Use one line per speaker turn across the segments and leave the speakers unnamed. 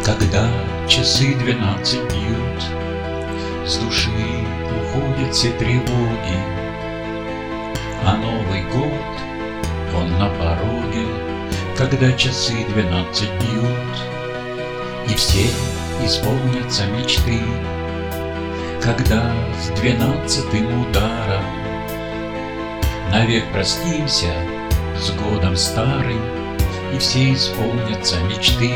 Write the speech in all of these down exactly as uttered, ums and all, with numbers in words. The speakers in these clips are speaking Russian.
Когда часы двенадцать бьют, с души уходят все тревоги, а Новый год, он на пороге. Когда часы двенадцать бьют, и все исполнятся мечты, когда с двенадцатым ударом навек простимся с годом старым, и все исполнятся мечты.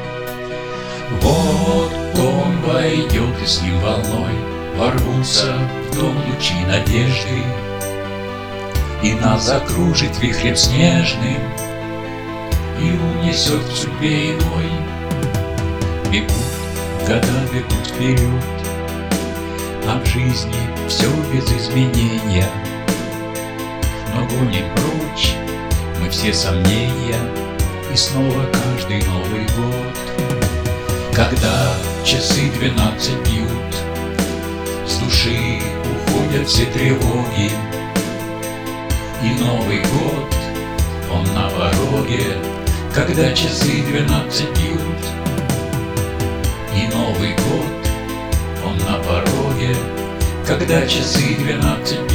Вот он войдет, и с ним волной ворвутся в дом лучи надежды, и нас закружит вихрем снежным и унесет в судьбе иной. Бегут года, бегут вперед, а в жизни все без изменения, но гоним прочь мы все сомнения, и снова каждый Новый год. Когда часы двенадцать бьют, с души уходят все тревоги, и Новый год, он на пороге. Когда часы двенадцать бьют, и Новый год, он на пороге. Когда часы двенадцать бьют,